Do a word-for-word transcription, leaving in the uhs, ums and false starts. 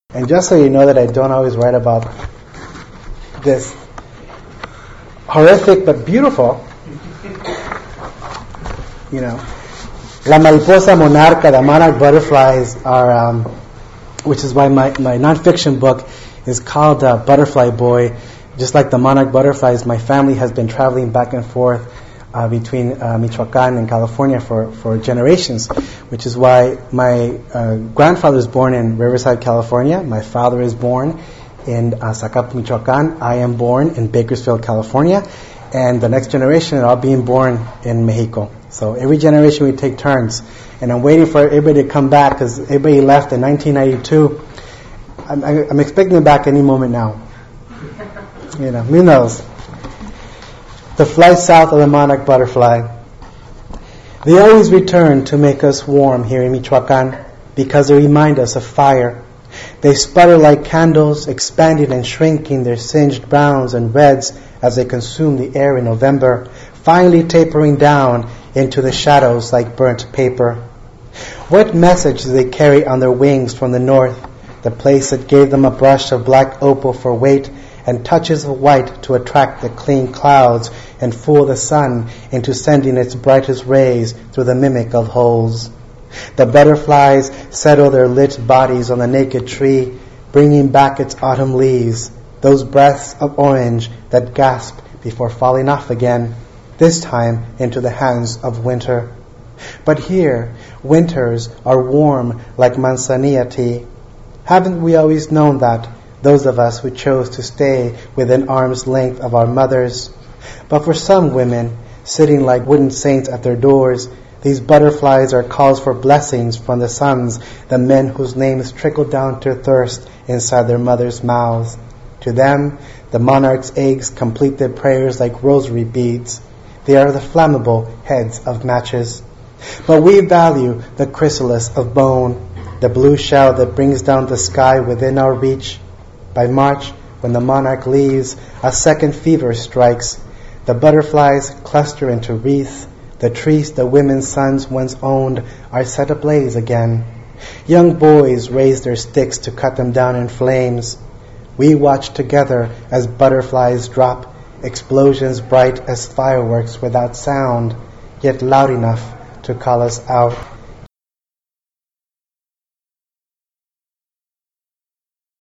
And just so you know that I don't always write about this horrific but beautiful, you know, La Mariposa Monarca, the monarch butterflies are, um, which is why my, my nonfiction book is called uh, Butterfly Boy. Just like the monarch butterflies, my family has been traveling back and forth uh, between uh, Michoacan and California for, for generations, which is why my uh, grandfather is born in Riverside, California. My father is born in uh, Zacapu, Michoacan. I am born in Bakersfield, California. And the next generation are all being born in Mexico. So every generation we take turns. And I'm waiting for everybody to come back because everybody left in nineteen ninety-two. I'm, I'm expecting them back any moment now. You know, who knows? The fly south of the monarch butterfly. They always return to make us warm here in Michoacan because they remind us of fire. They sputter like candles, expanding and shrinking their singed browns and reds as they consume the air in November, finally tapering down into the shadows like burnt paper. What message do they carry on their wings from the north, the place that gave them a brush of black opal for weight and touches of white to attract the clean clouds and fool the sun into sending its brightest rays through the mimic of holes? The butterflies settle their lit bodies on the naked tree, bringing back its autumn leaves, those breaths of orange that gasp before falling off again, this time into the hands of winter. But here, winters are warm like manzanilla tea. Haven't we always known that, those of us who chose to stay within arm's length of our mothers? But for some women, sitting like wooden saints at their doors, these butterflies are calls for blessings from the sons, the men whose names trickle down to thirst inside their mothers' mouths. To them, the monarch's eggs complete their prayers like rosary beads. They are the flammable heads of matches. But we value the chrysalis of bone, the blue shell that brings down the sky within our reach. By March, when the monarch leaves, a second fever strikes. The butterflies cluster into wreaths. The trees the women's sons once owned are set ablaze again. Young boys raise their sticks to cut them down in flames. We watch together as butterflies drop, explosions bright as fireworks without sound, yet loud enough to call us out.